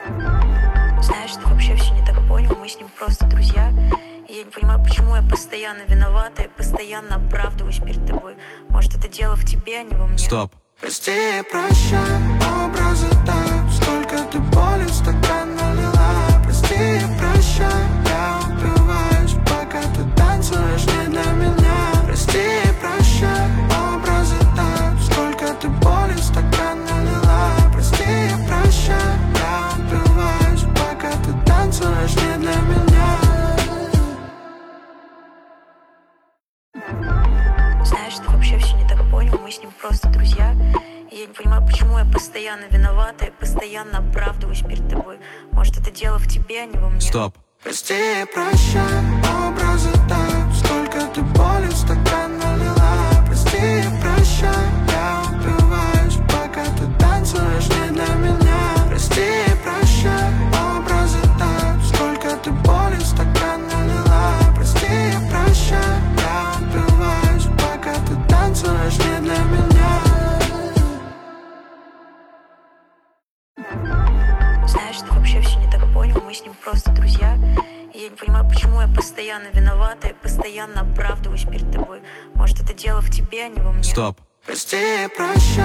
Знаешь, ты вообще все не так понял, мы с ним просто друзья. И я не понимаю, почему я постоянно виновата и постоянно оправдываюсь перед тобой. Может, это дело в тебе, а не во мне. Стоп. Прости и прощай, образы так. Сколько ты боли в стакан налила. Прости и прощай, я упиваюсь, пока ты танцуешь не для меня. Прости и прощай, образы так. Сколько ты боли в стакан налила. Прости и прощай, я упиваюсь, пока ты танцуешь не для меня. Знаешь, ты вообще все не так понял, мы с ним просто друзья. И я не понимаю, почему я постоянно виновата и постоянно оправдываюсь перед тобой. Может, это дело в тебе, а не во мне. Стоп. Прости и прощай, образы так. Сколько ты боли в стакан налила. Прости и прощай, я упиваюсь, пока ты танцуешь не для меня. Прости и прощай, образы так. Сколько ты боли в стакан налила. Прости и прощай, я упиваюсь, пока ты танцуешь не для меня. Знаешь, ты вообще все не так понял, мы с ним просто друзья. И я не понимаю, почему я постоянно виновата и постоянно оправдываюсь перед тобой. Может, это дело в тебе, а не во мне. Стоп. Прости и прощай.